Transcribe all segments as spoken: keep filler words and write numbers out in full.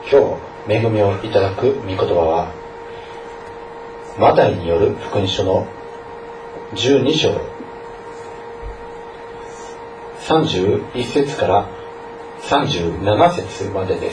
今日恵みをいただく御言葉はマタイによる福音書のじゅうに章さんじゅういち節からさんじゅうなな節までです。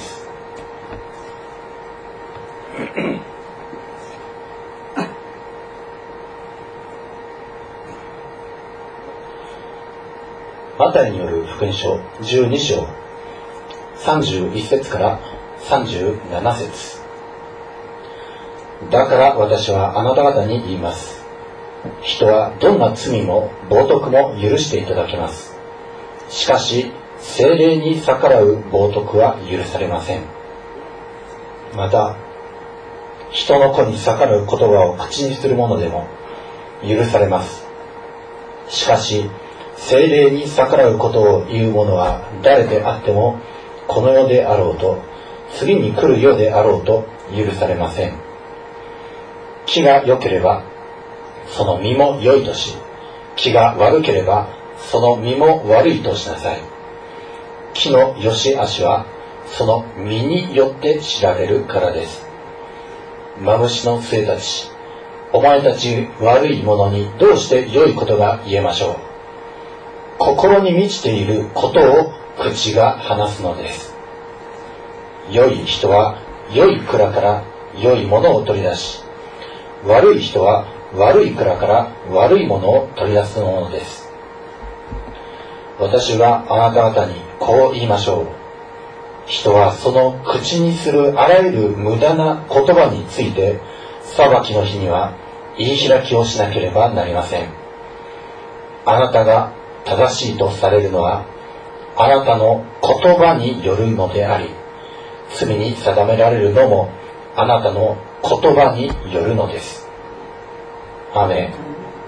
マタイによる福音書じゅうに章さんじゅういち節からさんじゅうなな節。だから私はあなた方に言います。人はどんな罪も冒涜も許していただけます。しかし聖霊に逆らう冒涜は許されません。また人の子に逆らう言葉を口にする者でも許されます。しかし聖霊に逆らうことを言う者は誰であってもこの世であろうと次に来る世であろうと許されません。気が良ければその身も良いとし、気が悪ければその身も悪いとしなさい。木の良し悪しはその実によって知られるからです。マムシの末たち、お前たち悪い者にどうして良いことが言えましょう。心に満ちていることを口が話すのです。良い人は良い蔵から良いものを取り出し、悪い人は悪い蔵から悪いものを取り出すものです。私はあなた方にこう言いましょう。人はその口にするあらゆる無駄な言葉について裁きの日には言い開きをしなければなりません。あなたが正しいとされるのはあなたの言葉によるのであり、罪に定められるのもあなたの言葉によるのです。アーメン。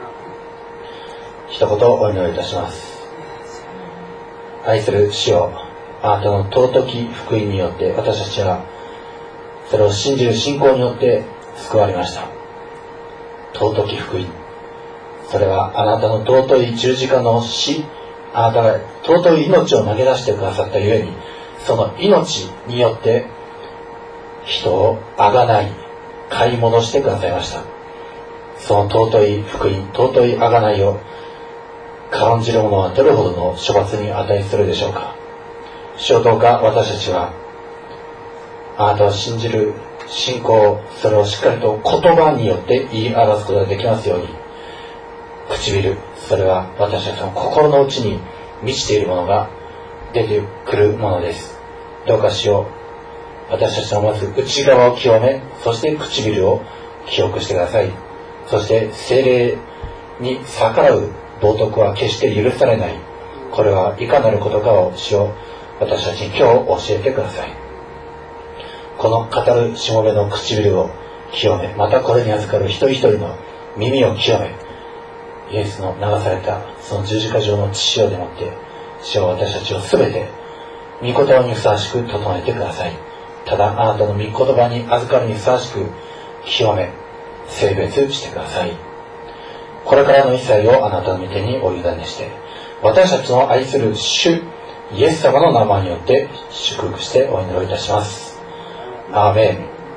一言お祈りいたします。愛する主よ、あなたの尊き福音によって私たちはそれを信じる信仰によって救われました。尊き福音、それはあなたの尊い十字架の死、あなたが尊い命を投げ出してくださったゆえに、その命によって人をあがない買い戻してくださいました。その尊い福音、尊いあがないを軽んじる者はどれほどの処罰に値するでしょうか。主よ、どうか私たちはあなたを信じる信仰、それをしっかりと言葉によって言い表すことができますように、唇、それは私たちの心の内に満ちているものが出てくるものです。どうか主よ、私たちのまず内側を清め、そして唇を清くしてください。そして聖霊に逆らう冒涜は決して許されない。これはいかなることかを主よ、私たちに今日教えてください。この語るしもべの唇を清め、またこれに預かる一人一人の耳を清め、イエスの流されたその十字架上の血潮でもって主よ、私たちをすべて御言葉にふさわしく整えてください。ただあなたの御言葉に預かるにふさわしく清め、聖別してください。これからの一切をあなたの御手にお委ねして、私たちの愛する主イエス様の名前によって祝福してお祈りいたします。アーメン。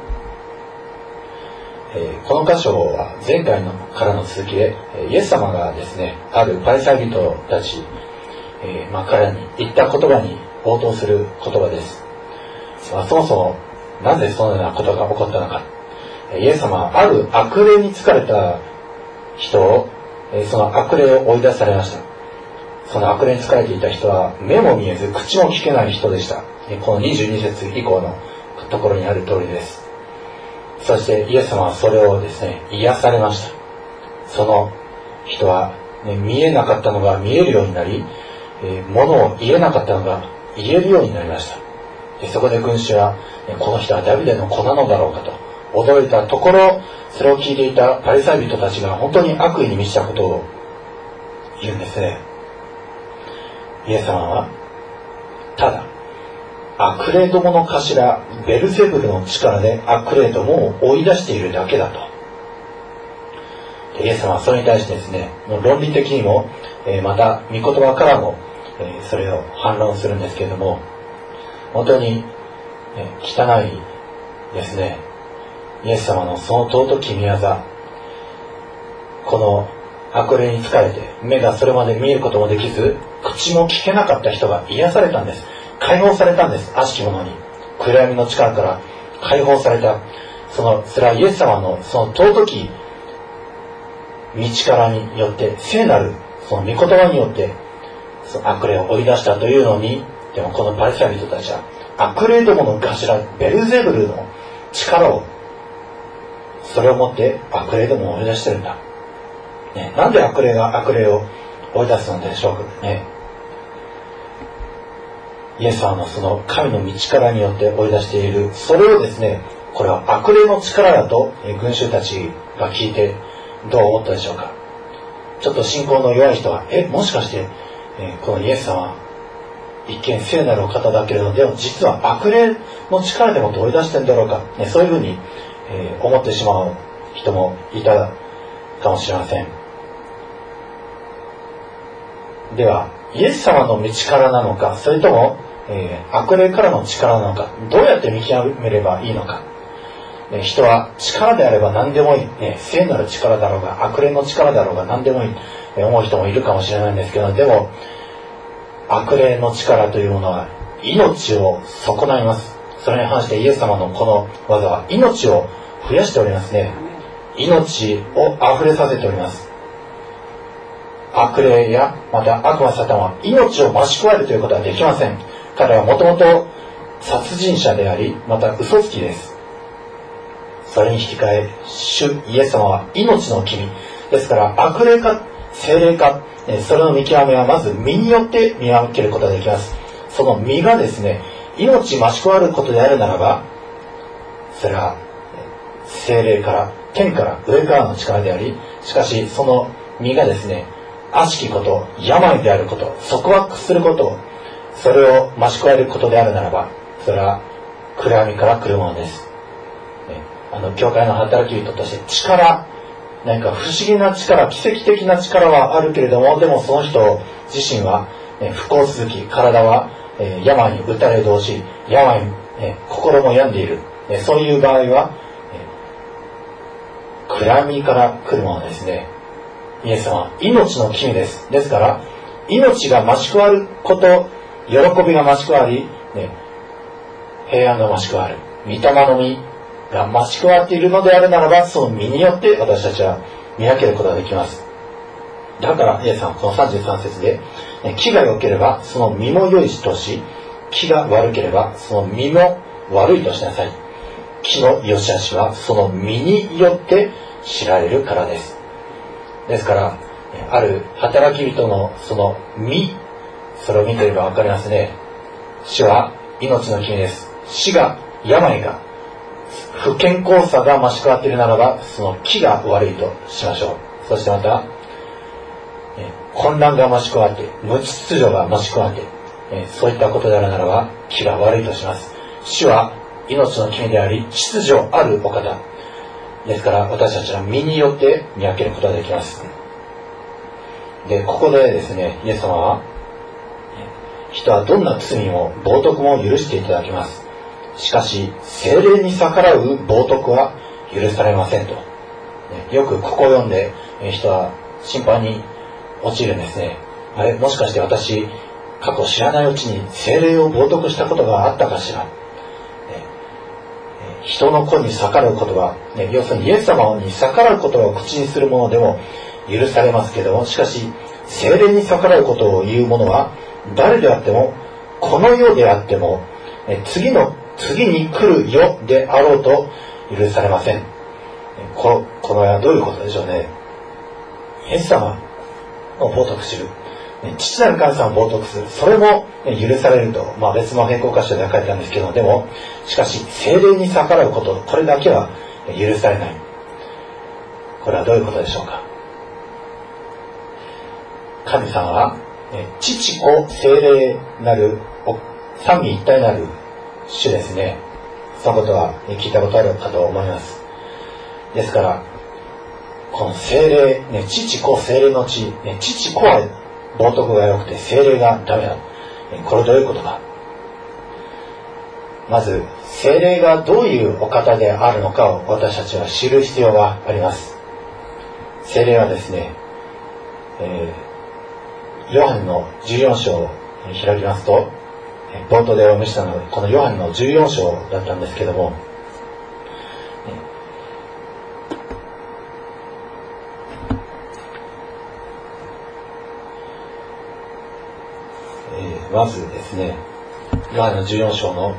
えー、この箇所は前回のからの続きで、イエス様がですね、あるパリサイ人たち、えーまあ、彼らに言った言葉に応答する言葉です。まあ、そもそもなぜそのようなことが起こったのか。イエス様はある悪霊に疲れた人を、その悪霊を追い出されました。その悪霊に疲れていた人は目も見えず口も聞けない人でした。このにじゅうに節以降のところにある通りです。そしてイエス様はそれをですね、癒されました。その人は、ね、見えなかったのが見えるようになり、えー、物を言えなかったのが言えるようになりました。でそこで群衆は、ね、この人はダビデの子なのだろうかと驚いたところ、それを聞いていたパリサイ人たちが本当に悪意に満ちたことを言うんですね。イエス様はただ悪霊どもの頭ベルゼブルの力で悪霊どもを追い出しているだけだと。イエス様はそれに対してですね、もう論理的にも、えー、また御言葉からも、えー、それを反論するんですけれども、本当にね、汚いですね、イエス様のその尊き御業、この悪霊に疲れて目がそれまで見えることもできず口も聞けなかった人が癒されたんです。解放されたんです。悪しき者に暗闇の力から解放された。そのそれはイエス様のその尊き道からによって、聖なるその御言葉によってその悪霊を追い出したというのに、でもこのパリサイ人たちは悪霊どもの頭ベルゼブルの力を、それをもって悪霊どもを追い出してるんだ、ね、なんで悪霊が悪霊を追い出すのでしょうかね。イエス様のその神の御力によって追い出している、それをですね、これは悪霊の力だと群衆たちが聞いてどう思ったでしょうか。ちょっと信仰の弱い人は、えもしかして、えこのイエス様一見聖なるお方だけれど、でも実は悪霊の力でもって追い出してるんだろうか、ね、そういうふうに、えー、思ってしまう人もいたかもしれません。ではイエス様の御力なのか、それとも、えー、悪霊からの力なのか、どうやって見極めればいいのか。えー、人は力であれば何でもいい、ね、聖なる力だろうが悪霊の力だろうが何でもいい、えー、思う人もいるかもしれないんですけど、でも悪霊の力というものは命を損ないます。それに反してイエス様のこの技は命を増やしておりますね。命をあふれさせております。悪霊やまた悪魔サタンは命を増し加えるということはできません。彼はもともと殺人者であり、また嘘つきです。それに引き換え主イエス様は命の君ですから、悪霊か聖霊か、それの見極めはまず身によって見分けることができます。その身がですね、命増し加えることであるならば、それは聖霊から天から上からの力であり、しかしその身がですね、悪しきこと、病であること、束縛すること、それを増し加えることであるならば、それは暗闇から来るものです。ね、あの教会の働き人として力、何か不思議な力、奇跡的な力はあるけれども、でもその人自身は、ね、不幸続き、体は、えー、病に打たれ同し、病に、ね、心も病んでいる、ね、そういう場合は、えー、暗闇から来るものですね。イエス様は命の君です。ですから命が増し加わること、喜びが増し加わり、ね、平安が増し加わる、御霊の実が増し加わっているのであるならば、その実によって私たちは見分けることができます。だからイエス様はこのさんじゅうさん節で、ね、木が良ければその実も良いとし、木が悪ければその実も悪いとしなさい。木の良し悪しはその実によって知られるからです。ですからある働き人のその実、それを見ていれば分かりますね。主は命の君です。死が、病が、不健康さが増し加わっているならば、その木が悪いとしましょう。そしてまた混乱が増し加わって、無秩序が増し加わって、そういったことであるならば木が悪いとします。主は命の君であり、秩序あるお方ですから、私たちは身によって見分けることができます。で、ここでですね、イエス様は、人はどんな罪も冒涜も許していただきます。しかし、聖霊に逆らう冒涜は許されませんと。よくここを読んで、人は心配に陥るんですね。あれ、もしかして私、過去知らないうちに聖霊を冒涜したことがあったかしら。人の子に逆らうことは、ね、要するにイエス様に逆らうことを口にするものでも許されますけれども、しかし聖霊に逆らうことを言うものは誰であっても、この世であっても、次の次に来る世であろうと許されません。こ, このはどういうことでしょうね。イエス様を冒涜する、父なる神様を冒涜する、それも許されると、まあ、別の並行箇所では書いてあるんですけど、でもしかし聖霊に逆らうこと、これだけは許されない。これはどういうことでしょうか。神様は父子聖霊なる三位一体なる主ですね。そのことは聞いたことあるかと思います。ですからこの聖霊、ね、父子聖霊の地、ね、父子は冒涜が良くて聖霊がダメだ。これどういうことか。 まず聖霊がどういうお方であるのかを私たちは知る必要があります。聖霊はですね、えー、ヨハネのじゅうよん章を開きますと、冒頭でお読みしたのでこのヨハネのじゅうよん章だったんですけども、えー、まずですね、ヨハネのじゅうよん章の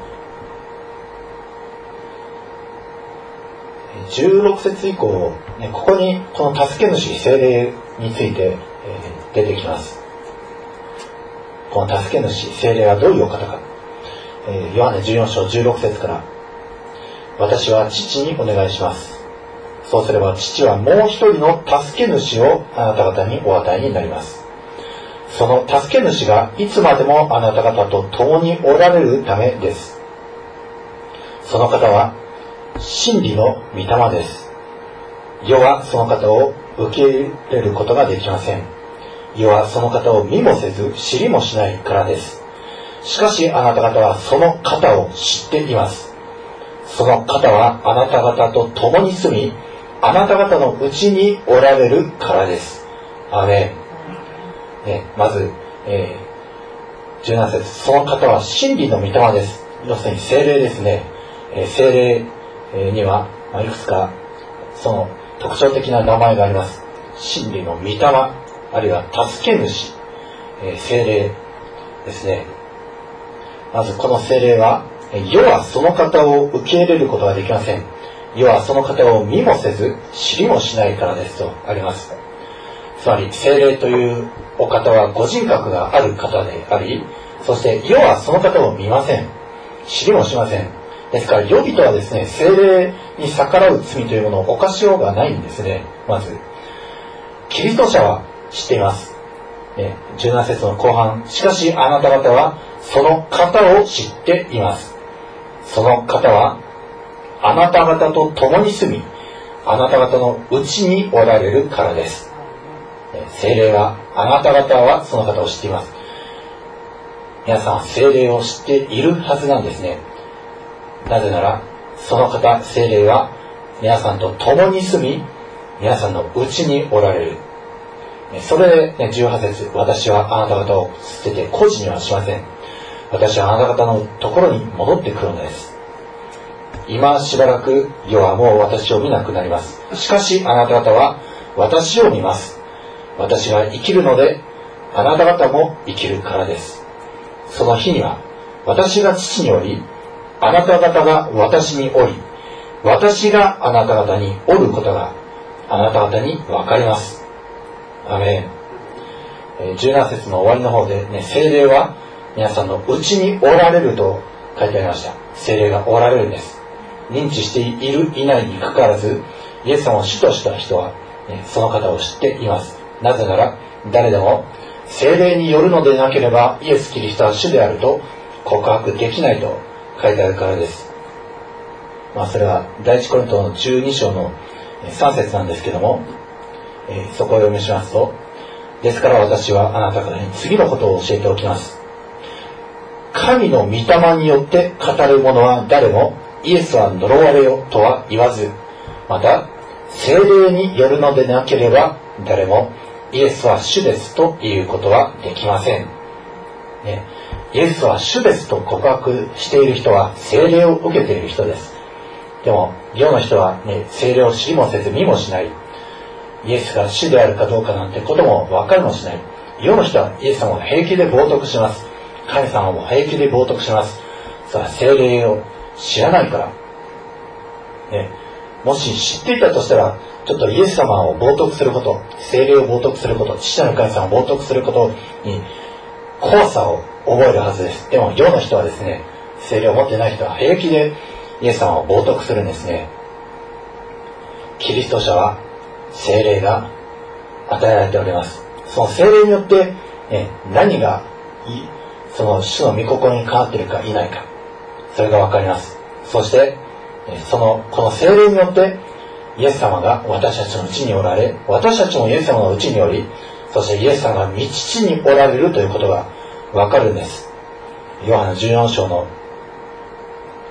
じゅうろく節以降、ね、ここにこの助け主聖霊について、えー、出てきます。この助け主聖霊はどういうお方か、えー、ヨハネじゅうよん章じゅうろく節から、私は父にお願いします。そうすれば父はもう一人の助け主をあなた方にお与えになります。その助け主がいつまでもあなた方と共におられるためです。その方は真理の御霊です。世はその方を受け入れることができません。世はその方を見もせず知りもしないからです。しかしあなた方はその方を知っています。その方はあなた方と共に住み、あなた方のうちにおられるからです。アーメン。ね、まず、えー、じゅうなな節、その方は真理の御霊です。要するに聖霊ですね。えー、聖霊には、まあ、いくつかその特徴的な名前があります。真理の御霊、あるいは助け主、えー、聖霊ですね。まずこの聖霊は、世はその方を受け入れることができません。世はその方を見もせず知りもしないからですとあります。つまり聖霊というお方はご人格がある方であり、そして世はその方を見ません。知りもしません。ですから世人はですね、聖霊に逆らう罪というものを犯しようがないんですね。まずキリスト者は知っています、ね、じゅうなな節の後半、しかしあなた方はその方を知っています。その方はあなた方と共に住み、あなた方のうちにおられるからです。聖霊はあなた方はその方を知っています。皆さんは聖霊を知っているはずなんですね。なぜならその方聖霊は皆さんと共に住み、皆さんのうちにおられる。それで、ね、じゅうはち節、私はあなた方を捨てて孤児にはしません。私はあなた方のところに戻ってくるのです。今しばらく世はもう私を見なくなります。しかしあなた方は私を見ます。私が生きるのであなた方も生きるからです。その日には私が父におり、あなた方が私におり、私があなた方におることがあなた方に分かります。アメン。じゅうなな節の終わりの方で、ね、聖霊は皆さんのうちにおられると書いてありました。聖霊がおられるんです。認知しているいないにかかわらず、イエス様を主とした人は、ね、その方を知っています。なぜなら誰でも聖霊によるのでなければイエス・キリストは主であると告白できないと書いてあるからです。まあそれは第一コリントのじゅうに章のさん節なんですけども、えー、そこを読みしますと、ですから私はあなた方に次のことを教えておきます。神の御霊によって語る者は誰もイエスは呪われよとは言わず、また聖霊によるのでなければ誰もイエスは主ですということはできません、ね、イエスは主ですと告白している人は聖霊を受けている人です。でも世の人は、ね、聖霊を知りもせず見もしない。イエスが主であるかどうかなんてことも分かりもしない。世の人はイエス様を平気で冒涜します。神様も平気で冒涜します。それは聖霊を知らないから、ね、もし知っていたとしたらちょっとイエス様を冒涜すること、聖霊を冒涜すること、父なる神様を冒涜することに怖さを覚えるはずです。でも世の人はですね、聖霊を持ってない人は平気でイエス様を冒涜するんですね。キリスト者は聖霊が与えられております。その聖霊によって、ね、何がその主の御心に変わっているかいないか、それが分かります。そしてそのこの聖霊によってイエス様が私たちのうちにおられ、私たちもイエス様のうちにおり、そしてイエス様が御父におられるということが分かるんです。ヨハネじゅうよん章の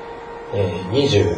えー、にじゅう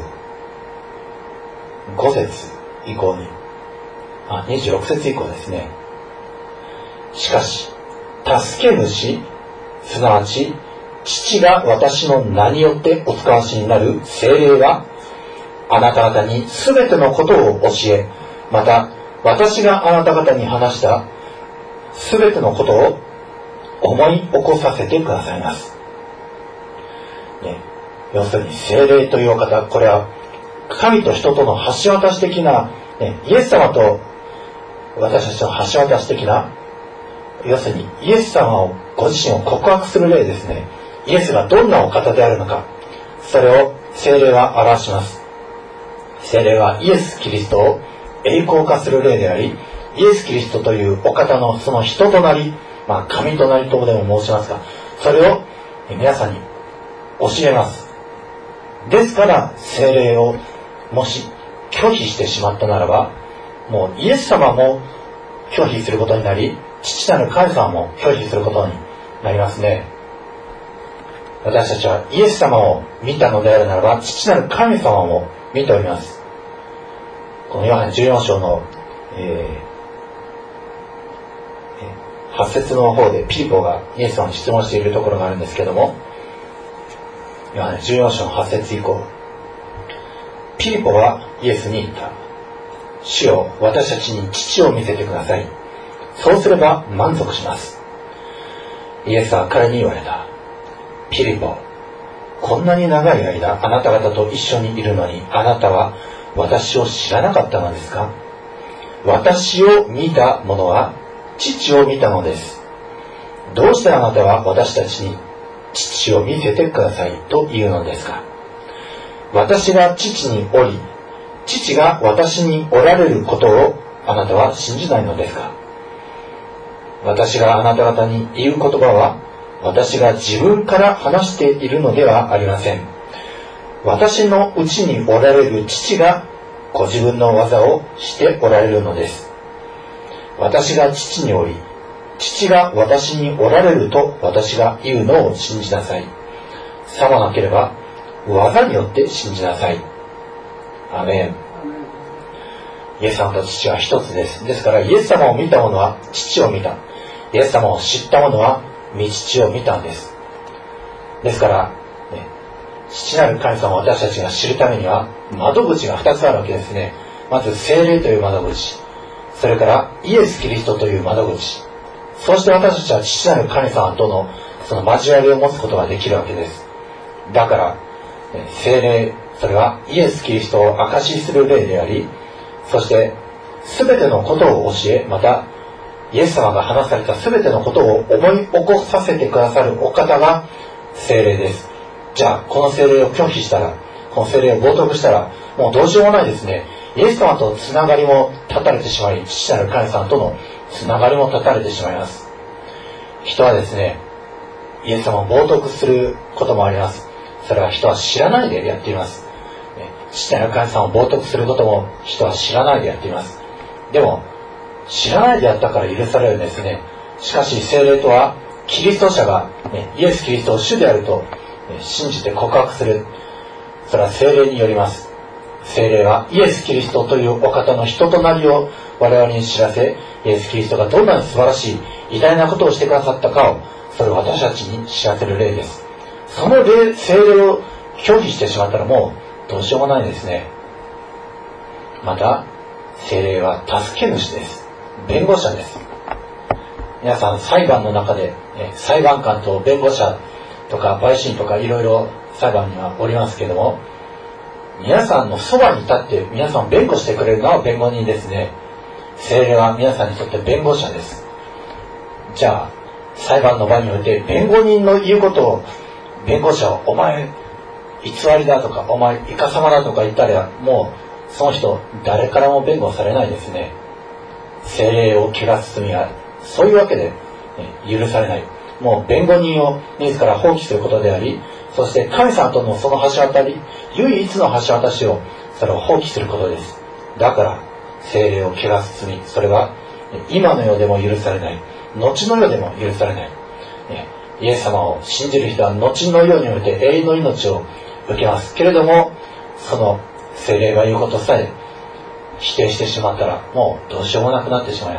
ご節以降に、あ、にじゅうろく節以降ですね。しかし、助け主、すなわち、父が私の名によってお使わしになる聖霊は、あなた方にすべてのことを教え、また、私があなた方に話したすべてのことを思い起こさせてくださいます。ね、要するに聖霊というお方、これは神と人との橋渡し的な、ね、イエス様と私たちの橋渡し的な、要するにイエス様をご自身を告白する例ですね。イエスがどんなお方であるのか、それを聖霊は表します。聖霊はイエス・キリストを栄光化する例であり、イエス・キリストというお方のその人となり、まあ神となりとでも申しますが、それを皆さんに教えます。ですから聖霊をもし拒否してしまったならば、もうイエス様も拒否することになり、父なる神様も拒否することになりますね。私たちはイエス様を見たのであるならば、父なる神様も見ております。このヨハネじゅうよん章の、えー、はち節の方でピリポがイエス様に質問しているところがあるんですけども、ヨハネじゅうよん章のはち節以降、ピリポはイエスに言った。主よ、私たちに父を見せてください。そうすれば満足します。イエスは彼に言われた。ピリポ、こんなに長い間あなた方と一緒にいるのに、あなたは私を知らなかったのですか？私を見た者は父を見たのです。どうしてあなたは私たちに父を見せてくださいと言うのですか？私が父におり、父が私におられることをあなたは信じないのですか？私があなた方に言う言葉は、私が自分から話しているのではありません。私のうちにおられる父がご自分の技をしておられるのです。私が父におり、父が私におられると私が言うのを信じなさい。さもなければ技によって信じなさい。アメン。イエス様と父は一つです。ですからイエス様を見た者は父を見た。イエス様を知った者は御父を見たんです。ですから、ね、父なる神様を私たちが知るためには窓口がふたつあるわけですね。まず聖霊という窓口、それからイエス・キリストという窓口、そして私たちは父なる神様とのその交わりを持つことができるわけです。だから、ね、聖霊、それはイエス・キリストを証しする霊であり、そして全てのことを教え、またイエス様が話された全てのことを思い起こさせてくださるお方が聖霊です。じゃあこの聖霊を拒否したら、この聖霊を冒涜したら、もうどうしようもないですね。イエス様とつながりも断たれてしまい、父なる神様とのつながりも断たれてしまいます。人はですね、イエス様を冒涜することもあります。それは人は知らないでやっています。父なる神様を冒涜することも人は知らないでやっています。でも知らないでやったから許されるんですね。しかし聖霊とはキリスト者が、ね、イエス・キリストを主であると、ね、信じて告白する。それは聖霊によります。聖霊はイエス・キリストというお方の人となりを我々に知らせ、イエス・キリストがどんなに素晴らしい偉大なことをしてくださったかを、それを私たちに知らせる霊です。その霊、聖霊を拒否してしまったらもうどうしようもないですね。また聖霊は助け主です。弁護者です。皆さん裁判の中で、ね、裁判官と弁護者とか陪審とかいろいろ裁判にはおりますけども、皆さんのそばに立って皆さんを弁護してくれるのは弁護人ですね。聖霊は皆さんにとって弁護者です。じゃあ裁判の場において弁護人の言うことを弁護者をお前偽りだとかお前イカサマだとか言ったら、もうその人誰からも弁護されないですね。聖霊を汚す罪はそういうわけで、ね、許されない。もう弁護人を自ら放棄することであり、そして神様とのその橋渡り、唯一の橋渡しをそれを放棄することです。だから聖霊を汚す罪、それは今の世でも許されない、後の世でも許されない、ね、イエス様を信じる人は後の世において永遠の命を受けます。けれども、その聖霊が言うことさえ否定してしまったら、もうどうしようもなくなってしまいます。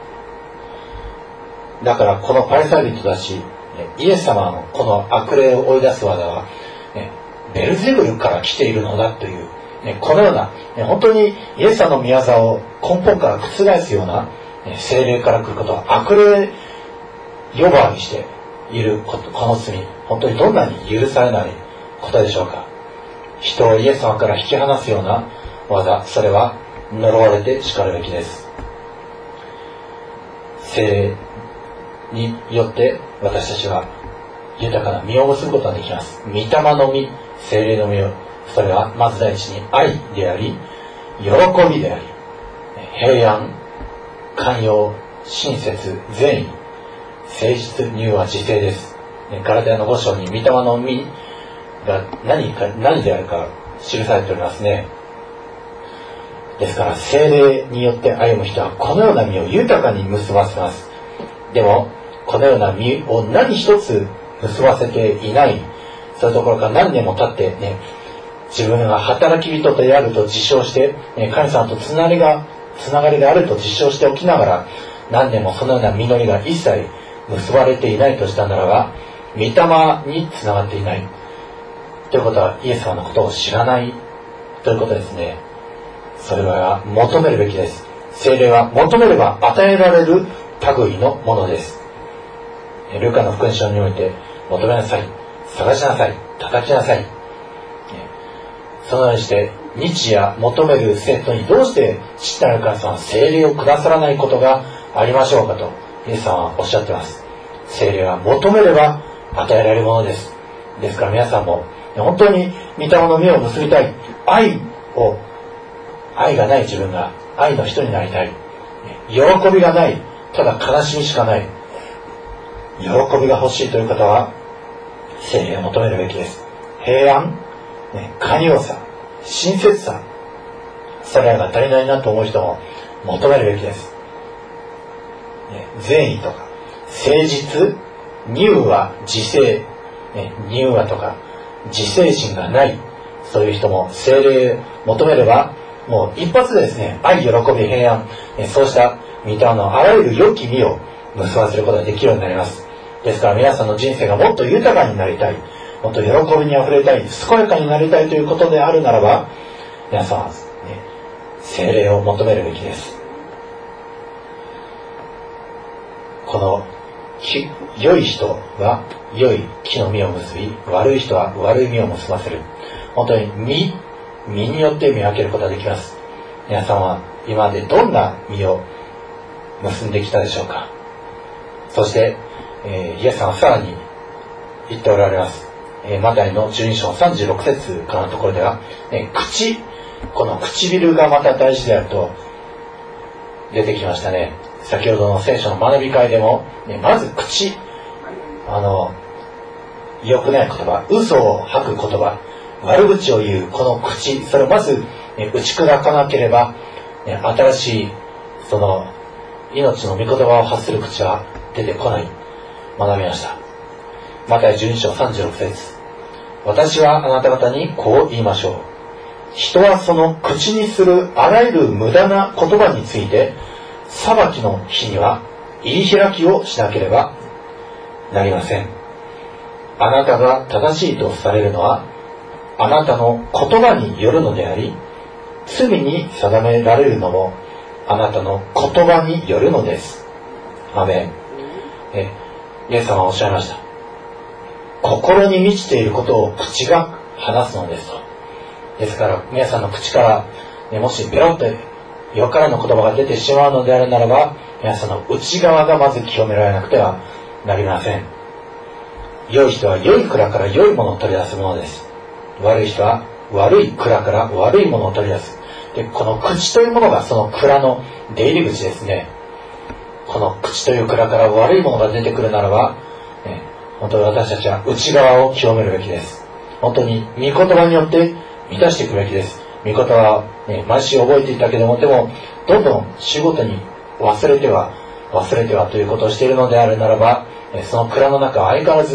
だからこのパリサイ人たち、イエス様のこの悪霊を追い出す技は、ね、ベルゼブルから来ているのだという、ね、このような、ね、本当にイエス様の御業を根本から覆すような、ね、聖霊から来ることは悪霊呼ばわりしていること、この罪、本当にどんなに許されないことでしょうか。人をイエス様から引き離すような技、それは呪われて叱るべきです。聖霊によって私たちは豊かな実を結ぶことができます。御霊の実、聖霊の実を、それはまず第一に愛であり、喜びであり、平安、寛容、親切、善意、誠実、柔和、自制です。ガラテヤのご章に御霊の実が何か何であるか記されておりますね。ですから聖霊によって歩む人はこのような実を豊かに結ばせます。でもこのような実を何一つ結ばせていない、そういうところから何年も経ってね、自分が働き人であると自称して、ね、神様とつながりがつながりがあると自称しておきながら、何年もそのような実りが一切結ばれていないとしたならば、御霊につながっていないということは、イエス様のことを知らないということですね。それは求めるべきです。聖霊は求めれば与えられる類のものです。ルカの福音書において、求めなさい、探しなさい、叩きなさい、そのようにして日夜求める生徒にどうして父なる神様は聖霊をくださらないことがありましょうかとイエス様はおっしゃっています。聖霊は求めれば与えられるものです。ですから皆さんも本当に御霊の実を結びたい、愛を愛がない自分が愛の人になりたい、喜びがない、ただ悲しみしかない、喜びが欲しいという方は聖霊を求めるべきです。平安、ね、寛容さ、親切さ、それらが足りないなと思う人も求めるべきです。ね、善意とか誠実、柔和、自制、ね、柔和とか自制心がない、そういう人も聖霊求めればもう一発でですね、愛、喜び、平安、ね、そうした御霊のあらゆる良き実を結ばせることができるようになります。ですから皆さんの人生がもっと豊かになりたい、もっと喜びにあふれたい、健やかになりたいということであるならば、皆さんは、ね、聖霊を求めるべきです。この良い人は良い木の実を結び、悪い人は悪い実を結ばせる。本当に実、実によって見分けることができます。皆さんは今までどんな実を結んできたでしょうか。そして、えー、イエスさんはさらに言っておられます。えー、マタイのじゅうに章さんじゅうろく節からのところでは、えー、口、この唇がまた大事であると出てきましたね。先ほどの聖書の学び会でも、ね、まず口、あの良くない言葉、嘘を吐く言葉、悪口を言うこの口、それをまず、ね、打ち砕かなければ、ね、新しいその命の御言葉を発する口は出てこない、学びました。マタイじゅうに章さんじゅうろく節、私はあなた方にこう言いましょう。人はその口にするあらゆる無駄な言葉について裁きの日には言い開きをしなければなりません。あなたが正しいとされるのはあなたの言葉によるのであり、罪に定められるのもあなたの言葉によるのです。アメン。えイエス様はおっしゃいました。心に満ちていることを口が話すのですと。ですから皆さんの口から、ね、もしベロッとよからぬ言葉が出てしまうのであるならば、皆さんの内側がまず清められなくてはなりません。良い人は良い蔵から良いものを取り出すものです。悪い人は悪い蔵から悪いものを取り出す。で、この口というものがその蔵の出入り口ですね。この口という蔵から悪いものが出てくるならば、ね、本当に私たちは内側を清めるべきです。本当に御言葉によって満たしていくべきです。御言葉は、ね、毎週覚えていたけども、でもどんどん週ごとに忘れては忘れてはということをしているのであるならば、その蔵の中は相変わらず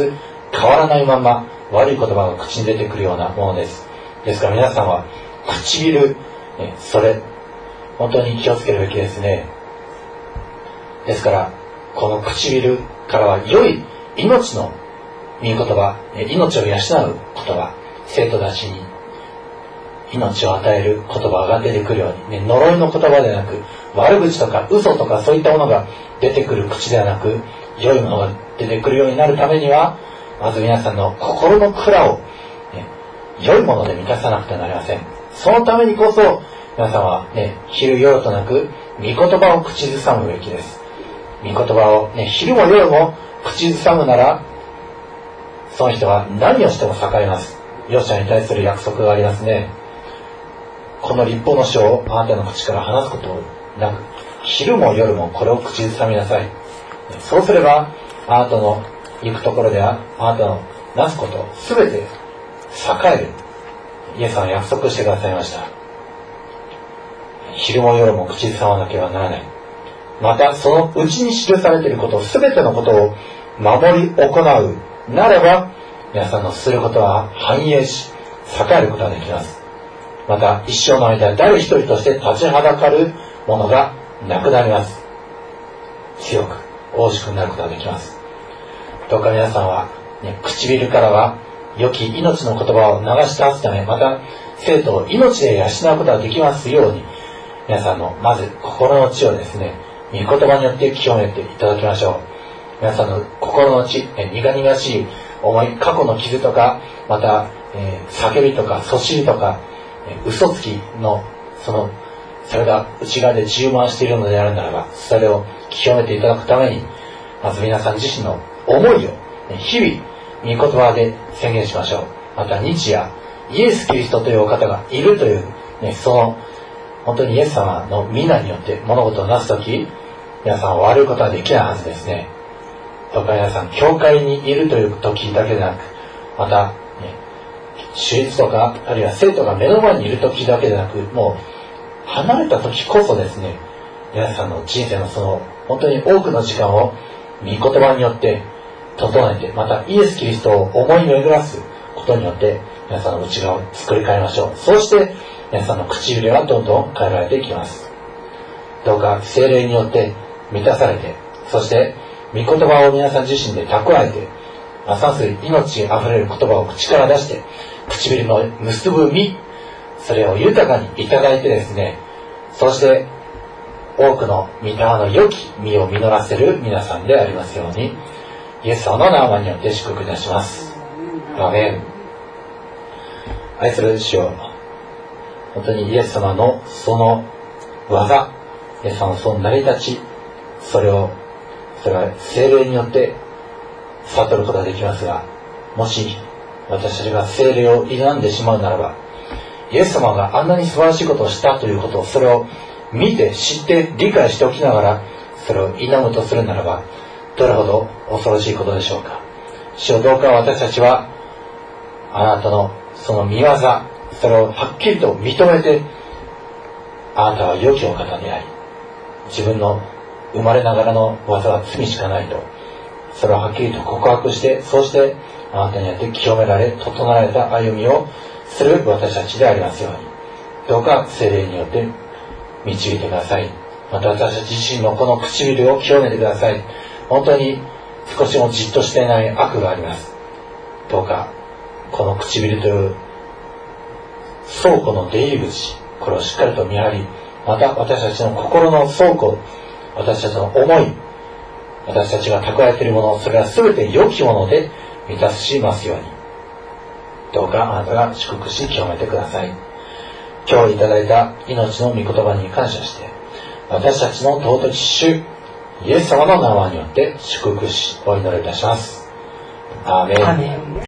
変わらないまま悪い言葉が口に出てくるようなものです。ですから皆さんは唇、ね、それ本当に気をつけるべきですね。ですからこの唇からは良い命の御言葉、命を養う言葉、生徒たちに命を与える言葉が出てくるように、ね、呪いの言葉ではなく、悪口とか嘘とかそういったものが出てくる口ではなく、良いものが出てくるようになるためには、まず皆さんの心の蔵を、ね、良いもので満たさなくてはなりません。そのためにこそ皆さんは、ね、昼夜となく御言葉を口ずさむべきです。御言葉を、ね、昼も夜も口ずさむなら、その人は何をしても栄えます。ヨシュアに対する約束がありますね。この律法の書をあなたの口から話すことなく、昼も夜もこれを口ずさみなさい。そうすればあなたの行くところではあなたのなすことすべて栄える。イエスは約束してくださいました。昼も夜も口ずさまなければならない。またそのうちに記されていることすべてのことを守り行うならば、皆さんのすることは繁栄し栄えることができます。また一生の間誰一人として立ちはだかるものがなくなります。強く大しくなることができます。どうか皆さんは、ね、唇からは良き命の言葉を流し出すため、また生徒を命で養うことができますように、皆さんのまず心の血をですね、御言葉によって清めていただきましょう。皆さんの心の血、え苦々しい思い、過去の傷とか、また、えー、叫びとかそしりとか、えー、嘘つきのそのそれが内側で充満しているのであるならば、それを清めていただくために、まず皆さん自身の思いを、ね、日々御言葉で宣言しましょう。また日夜イエス・キリストというお方がいるという、ね、その本当にイエス様の皆によって物事をなすとき、皆さんは悪いことはできないはずですね。どうか皆さん教会にいるという時だけでなく、また、ね、手術とかあるいは生徒が目の前にいる時だけでなく、もう離れた時こそですね、皆さんの人生のその本当に多くの時間を御言葉によって整えて、またイエス・キリストを思い巡らすことによって皆さんの内側を作り変えましょう。そうして皆さんの唇はどんどん変えられていきます。どうか聖霊によって満たされて、そして御言葉を皆さん自身で蓄えて、ますます命あふれる言葉を口から出して、唇の結ぶ実、それを豊かにいただいてですね、そして多くの御霊の良き実を実らせる皆さんでありますように、イエス様の名前によって祝福いたします。アーメン。愛する主よ、本当にイエス様のその技、イエス様のその成り立ち、それをそれは聖霊によって悟ることができますが、もし私たちが聖霊を否んでしまうならば、イエス様があんなに素晴らしいことをしたということを、それを見て知って理解しておきながらそれを否むとするならば、どれほど恐ろしいことでしょうか。主よ、どうか私たちはあなたのその御業、それをはっきりと認めて、あなたは良きお方であり、自分の生まれながらの技は罪しかないと、それをはっきりと告白して、そうしてあなたによって清められ整えられた歩みをする私たちでありますように、どうか聖霊によって導いてください。また私たち自身のこの唇を清めてください。本当に少しもじっとしていない悪があります。どうかこの唇という倉庫の出入り口、これをしっかりと見張り、また私たちの心の倉庫、私たちの思い、私たちが蓄えているもの、それは全て良きもので満たしますように、どうかあなたが祝福し清めてください。今日いただいた命の御言葉に感謝して、私たちの尊き主イエス様の名前によって祝福しお祈りいたします。アーメン。アーメン。